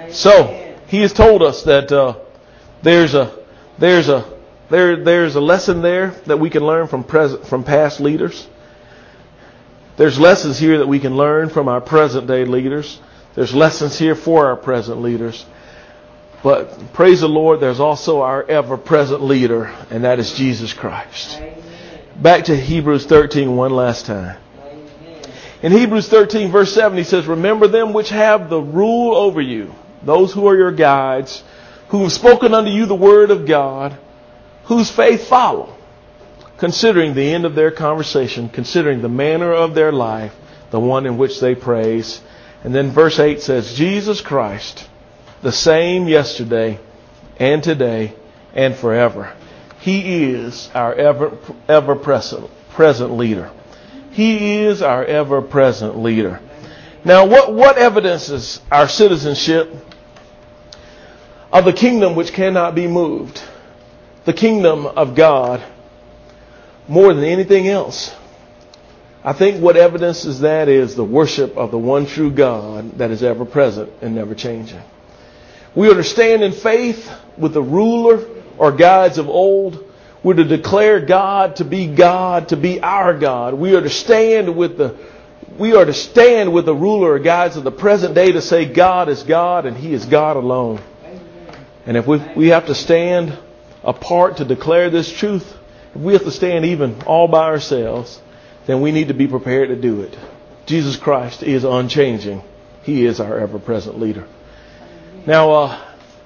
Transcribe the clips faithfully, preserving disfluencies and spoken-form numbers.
So he has told us that uh, there's a there's a there there's a lesson there that we can learn from present from past leaders. There's lessons here that we can learn from our present day leaders. There's lessons here for our present leaders. But praise the Lord, there's also our ever-present leader, and that is Jesus Christ. Amen. Back to Hebrews thirteen one last time. Amen. In Hebrews thirteen verse seven, he says, remember them which have the rule over you, those who are your guides, who have spoken unto you the word of God, whose faith follow, considering the end of their conversation, considering the manner of their life, the one in which they praise. And then verse eight says, Jesus Christ, the same yesterday and today and forever. He is our ever, ever present, present leader. He is our ever present leader. Now, what, what evidences our citizenship of the kingdom which cannot be moved? The kingdom of God more than anything else. I think what evidences that is the worship of the one true God that is ever present and never changing. We are to stand in faith with the ruler or guides of old. We're to declare God to be God, to be our God. We are to stand with the we are to stand with the ruler or guides of the present day to say God is God and He is God alone. And if we we have to stand apart to declare this truth, if we have to stand even all by ourselves, then we need to be prepared to do it. Jesus Christ is unchanging. He is our ever-present leader. Now, uh,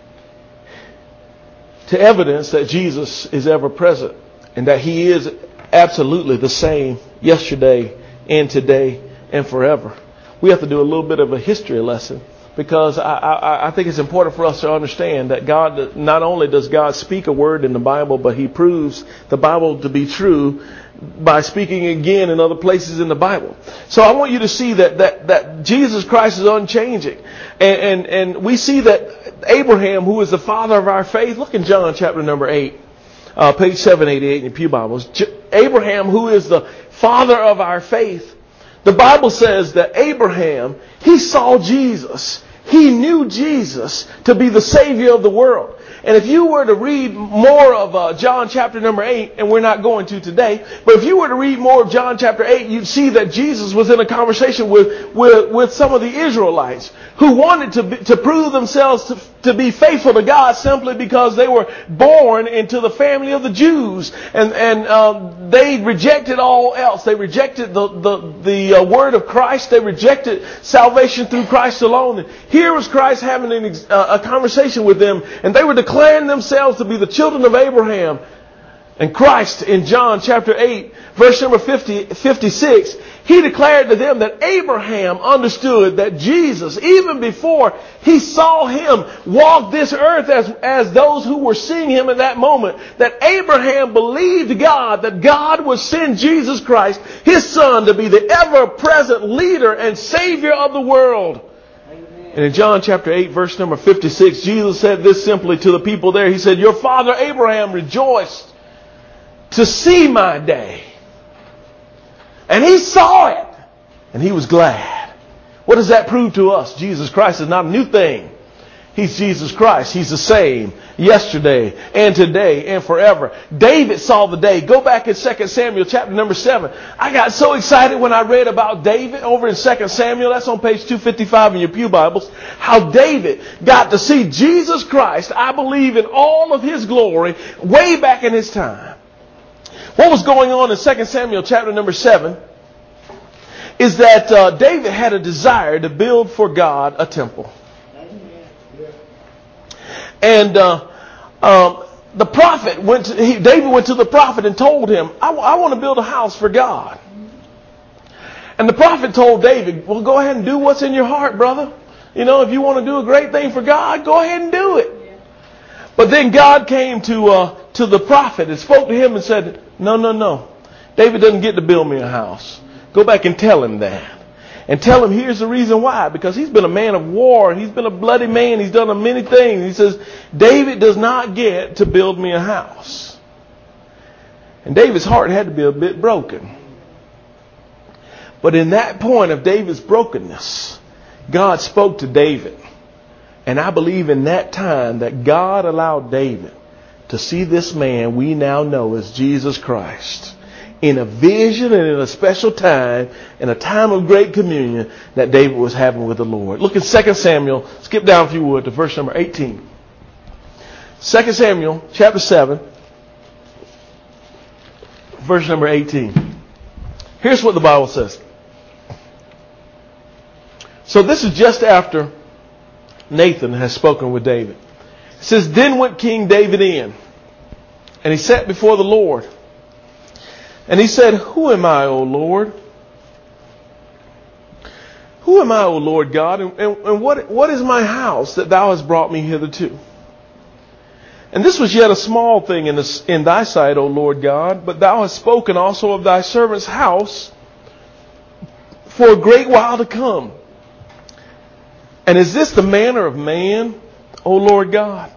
to evidence that Jesus is ever present and that He is absolutely the same yesterday and today and forever, we have to do a little bit of a history lesson, because I, I, I think it's important for us to understand that God, not only does God speak a word in the Bible, but He proves the Bible to be true by speaking again in other places in the Bible. So I want you to see that that, that Jesus Christ is unchanging. And, and, and we see that Abraham, who is the father of our faith, look in John chapter number eight, uh, page seven eighty-eight in your pew Bibles. J- Abraham, who is the father of our faith, the Bible says that Abraham, he saw Jesus. He knew Jesus to be the Savior of the world. And if you were to read more of uh, John chapter number eight, and we're not going to today, but if you were to read more of John chapter eight, you'd see that Jesus was in a conversation with with, with some of the Israelites who wanted to be, to prove themselves to, to be faithful to God simply because they were born into the family of the Jews, and and um, they rejected all else. They rejected the the the uh, word of Christ. They rejected salvation through Christ alone. And here was Christ having an, uh, a conversation with them, and they were declaring themselves to be the children of Abraham. And Christ in John chapter eight, verse number fifty, fifty-six, He declared to them that Abraham understood that Jesus, even before he saw Him walk this earth as, as those who were seeing Him at that moment, that Abraham believed God, that God would send Jesus Christ, His Son, to be the ever-present leader and Savior of the world. And in John chapter eight, verse number fifty-six, Jesus said this simply to the people there. He said, your father Abraham rejoiced to see my day. And he saw it. And he was glad. What does that prove to us? Jesus Christ is not a new thing. He's Jesus Christ. He's the same yesterday and today and forever. David saw the day. Go back in Second Samuel chapter number seven. I got so excited when I read about David over in Second Samuel. That's on page two fifty-five in your pew Bibles. How David got to see Jesus Christ, I believe, in all of His glory way back in his time. What was going on in Second Samuel chapter number seven is that uh, David had a desire to build for God a temple. And uh, um, the prophet went to, he, David went to the prophet and told him, I, I want to build a house for God. And the prophet told David, well, go ahead and do what's in your heart, brother. You know, if you want to do a great thing for God, go ahead and do it. But then God came to uh, to the prophet and spoke to him and said, no, no, no. David doesn't get to build me a house. Go back and tell him that. And tell him here's the reason why. Because he's been a man of war. He's been a bloody man. He's done many things. He says, David does not get to build me a house. And David's heart had to be a bit broken. But in that point of David's brokenness, God spoke to David. And I believe in that time that God allowed David to see this man we now know as Jesus Christ in a vision and in a special time, in a time of great communion that David was having with the Lord. Look at Second Samuel. Skip down if you would to verse number eighteen. Second Samuel chapter seven, verse number eighteen. Here's what the Bible says. So this is just after Nathan has spoken with David. It says, then went King David in, and he sat before the Lord. And he said, who am I, O Lord? Who am I, O Lord God? And, and, and what, what is my house that thou hast brought me hitherto? And this was yet a small thing in, this, in thy sight, O Lord God, but thou hast spoken also of thy servant's house for a great while to come. And is this the manner of man, O Lord God?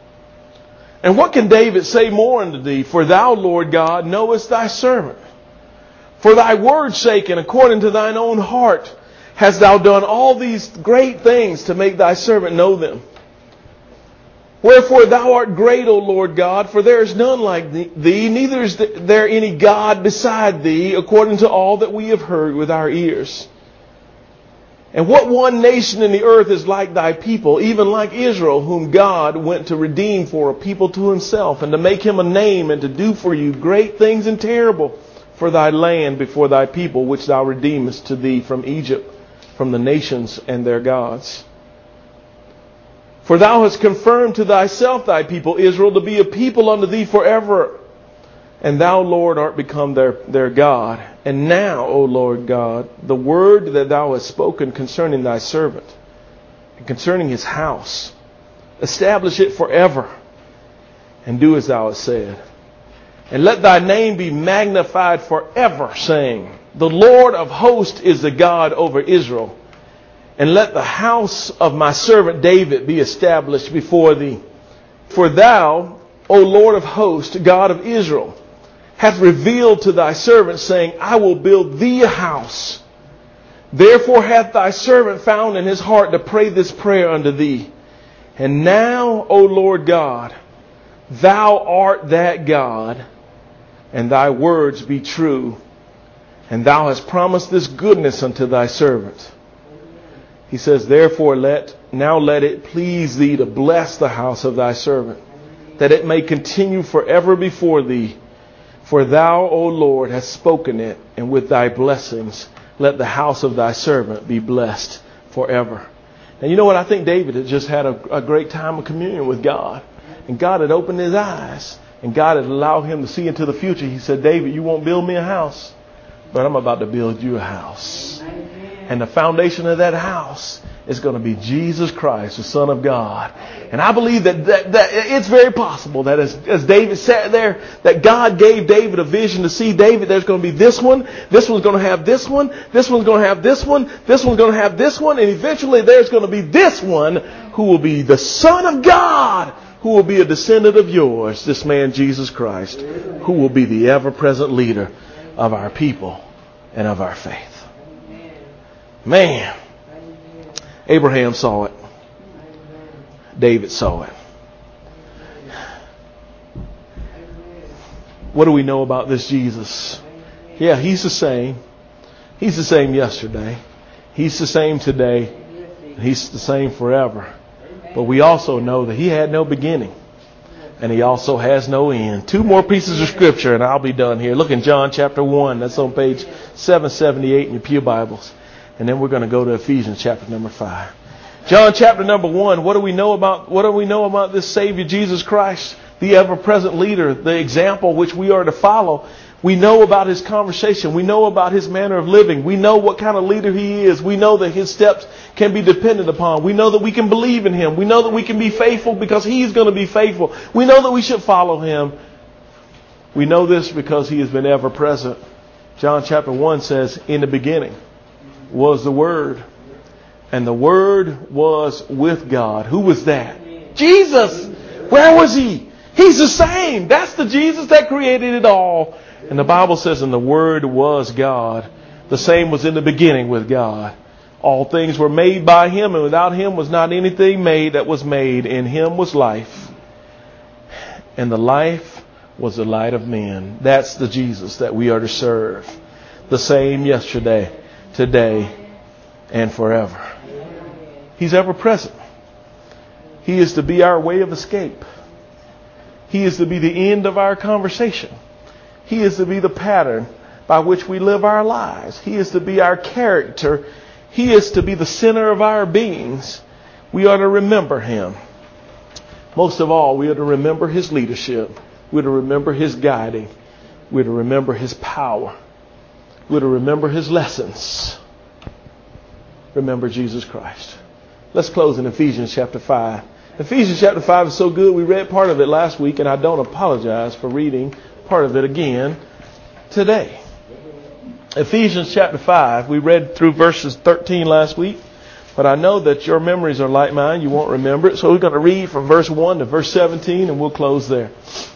And what can David say more unto thee? For thou, Lord God, knowest thy servant. For thy word's sake and according to thine own heart hast thou done all these great things to make thy servant know them. Wherefore thou art great, O Lord God, for there is none like thee, neither is there any God beside thee, according to all that we have heard with our ears. And what one nation in the earth is like thy people, even like Israel, whom God went to redeem for a people to himself, and to make him a name, and to do for you great things and terrible for thy land before thy people, which thou redeemest to thee from Egypt, from the nations and their gods. For thou hast confirmed to thyself thy people Israel to be a people unto thee forever. And thou, Lord, art become their, their God. And now, O Lord God, the word that thou hast spoken concerning thy servant and concerning his house, establish it forever and do as thou hast said. And let thy name be magnified forever, saying, the Lord of hosts is the God over Israel. And let the house of my servant David be established before thee. For thou, O Lord of hosts, God of Israel, hath revealed to thy servant, saying, I will build thee a house. Therefore hath thy servant found in his heart to pray this prayer unto thee. And now, O Lord God, thou art that God, and thy words be true. And thou hast promised this goodness unto thy servant. He says, therefore let, now let it please thee to bless the house of thy servant, that it may continue forever before thee. For thou, O Lord, hast spoken it, and with thy blessings let the house of thy servant be blessed forever. And you know what? I think David had just had a, a great time of communion with God. And God had opened his eyes. And God had allowed him to see into the future. He said, David, you won't build me a house, but I'm about to build you a house. And the foundation of that house is going to be Jesus Christ, the Son of God. And I believe that, that, that it's very possible that as, as David sat there, that God gave David a vision to see, David, there's going to be this one, this one's going to have this one, this one's going to have this one, this one's going to have this one, and eventually there's going to be this one who will be the Son of God, who will be a descendant of yours, this man Jesus Christ, who will be the ever-present leader of our people and of our faith. Man, Abraham saw it. David saw it. What do we know about this Jesus? Yeah, he's the same. He's the same yesterday. He's the same today. He's the same forever. But we also know that he had no beginning. And he also has no end. Two more pieces of scripture and I'll be done here. Look in John chapter one. That's on page seven seventy-eight in your pew Bibles. And then we're going to go to Ephesians chapter number five. John chapter number one. What do we know about, what do we know about this Savior Jesus Christ, the ever-present leader, the example which we are to follow? We know about his conversation. We know about his manner of living. We know what kind of leader he is. We know that his steps can be depended upon. We know that we can believe in him. We know that we can be faithful because he's going to be faithful. We know that we should follow him. We know this because he has been ever present. John chapter one says, in the beginning was the Word, and the Word was with God. Who was that? Jesus. Where was he? He's the same. That's the Jesus that created it all. And the Bible says, and the Word was God. The same was in the beginning with God. All things were made by him, and without him was not anything made that was made. In him was life, and the life was the light of men. That's the Jesus that we are to serve. The same yesterday, today, and forever. He's ever present. He is to be our way of escape. He is to be the end of our conversation. He is to be the pattern by which we live our lives. He is to be our character. He is to be the center of our beings. We are to remember him. Most of all, we are to remember his leadership. We are to remember his guiding. We are to remember his power. We are to remember his lessons. Remember Jesus Christ. Let's close in Ephesians chapter five. Ephesians chapter five is so good. We read part of it last week, and I don't apologize for reading part of it again today. Ephesians chapter five, we read through verses thirteen last week, but I know that your memories are like mine. You won't remember it. So we're going to read from verse one to verse seventeen, and we'll close there.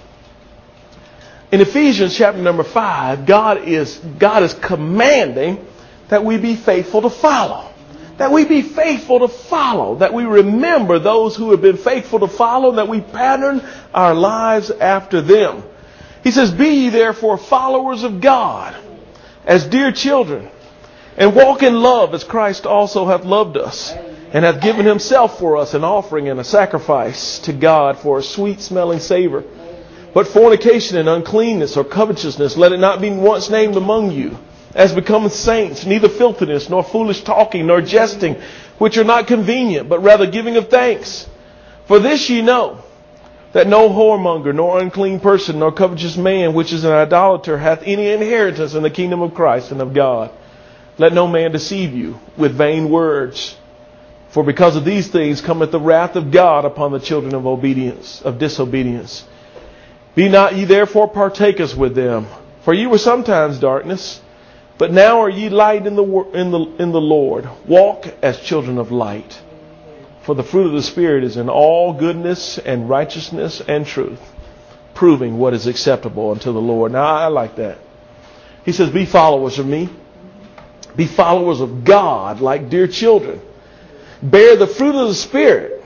In Ephesians chapter number five, God is, God is commanding that we be faithful to follow. That we be faithful to follow. That we remember those who have been faithful to follow. That we pattern our lives after them. He says, be ye therefore followers of God, as dear children, and walk in love as Christ also hath loved us, and hath given himself for us an offering and a sacrifice to God for a sweet smelling savor. But fornication and uncleanness or covetousness, let it not be once named among you, as becometh saints, neither filthiness, nor foolish talking, nor jesting, which are not convenient, but rather giving of thanks. For this ye know, that no whoremonger, nor unclean person, nor covetous man, which is an idolater, hath any inheritance in the kingdom of Christ and of God. Let no man deceive you with vain words. For because of these things cometh the wrath of God upon the children of obedience, of disobedience. Be not ye therefore partakers with them. For ye were sometimes darkness, but now are ye light in the in the in the Lord. Walk as children of light. For the fruit of the Spirit is in all goodness and righteousness and truth, proving what is acceptable unto the Lord. Now I like that. He says, be followers of me. Be followers of God like dear children. Bear the fruit of the Spirit.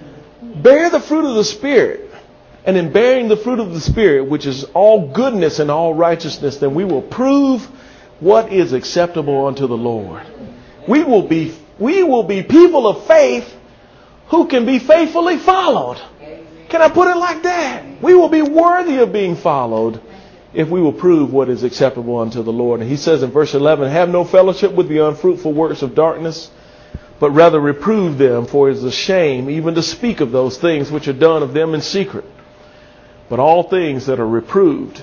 Bear the fruit of the Spirit. And in bearing the fruit of the Spirit, which is all goodness and all righteousness, then we will prove what is acceptable unto the Lord. We will be, we will be people of faith who can be faithfully followed. Can I put it like that? We will be worthy of being followed if we will prove what is acceptable unto the Lord. And he says in verse eleven, have no fellowship with the unfruitful works of darkness, but rather reprove them, for it is a shame even to speak of those things which are done of them in secret. But all things that are reproved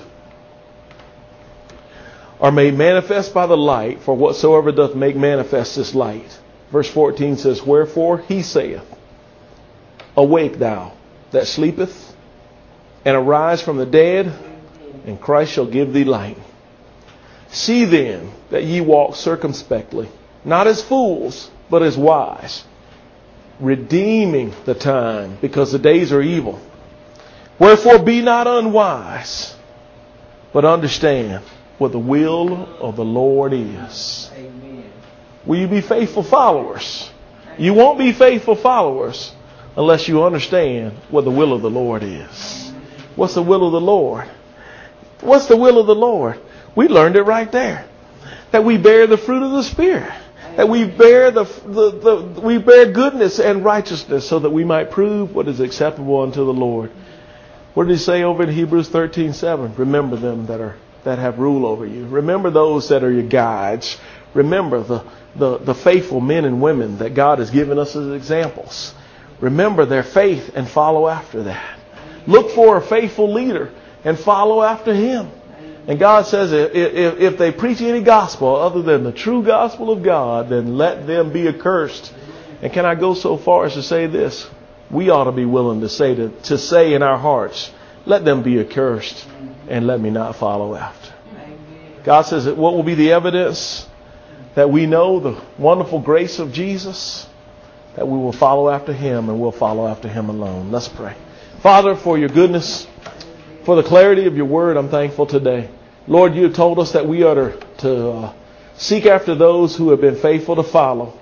are made manifest by the light, for whatsoever doth make manifest this light. Verse fourteen says, wherefore he saith, awake thou that sleepeth, and arise from the dead, and Christ shall give thee light. See then that ye walk circumspectly, not as fools, but as wise, redeeming the time, because the days are evil. Wherefore be not unwise, but understand what the will of the Lord is. Amen. Will you be faithful followers? You won't be faithful followers unless you understand what the will of the Lord is. What's the will of the Lord? What's the will of the Lord? We learned it right there. That we bear the fruit of the Spirit. That we bear the, the, the we bear goodness and righteousness, so that we might prove what is acceptable unto the Lord. What did he say over in Hebrews thirteen seven? Remember them that are that have rule over you. Remember those that are your guides. Remember the, the, the faithful men and women that God has given us as examples. Remember their faith and follow after that. Look for a faithful leader and follow after him. And God says if, if, if they preach any gospel other than the true gospel of God, then let them be accursed. And can I go so far as to say this? We ought to be willing to say to, to say in our hearts, let them be accursed and let me not follow after. God says that what will be the evidence that we know the wonderful grace of Jesus? That we will follow after him, and we'll follow after him alone. Let's pray. Father, for your goodness, for the clarity of your word, I'm thankful today. Lord, you have told us that we are to, to uh, seek after those who have been faithful to follow.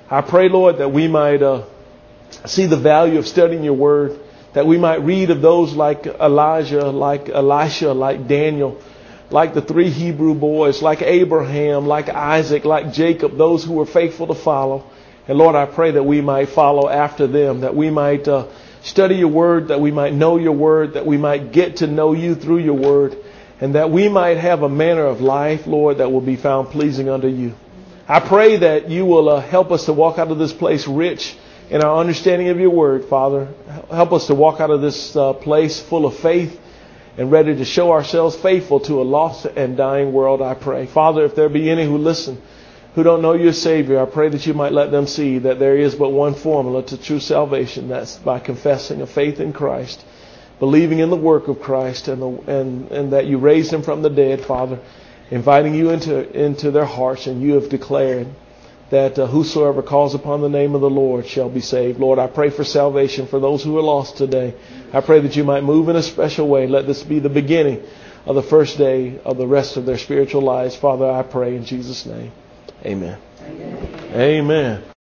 I pray, Lord, that we might uh, see the value of studying your word, that we might read of those like Elijah, like Elisha, like Daniel, like the three Hebrew boys, like Abraham, like Isaac, like Jacob, those who were faithful to follow. And Lord, I pray that we might follow after them, that we might uh, study your word, that we might know your word, that we might get to know you through your word, and that we might have a manner of life, Lord, that will be found pleasing unto you. I pray that you will uh, help us to walk out of this place rich in our understanding of your word, Father. Help us to walk out of this uh, place full of faith and ready to show ourselves faithful to a lost and dying world, I pray. Father, if there be any who listen, who don't know your Savior, I pray that you might let them see that there is but one formula to true salvation. That's by confessing a faith in Christ, believing in the work of Christ, and, the, and, and that you raised him from the dead, Father, inviting you into, into their hearts, and you have declared that uh, whosoever calls upon the name of the Lord shall be saved. Lord, I pray for salvation for those who are lost today. I pray that you might move in a special way. Let this be the beginning of the first day of the rest of their spiritual lives. Father, I pray in Jesus' name. Amen. Amen. Amen.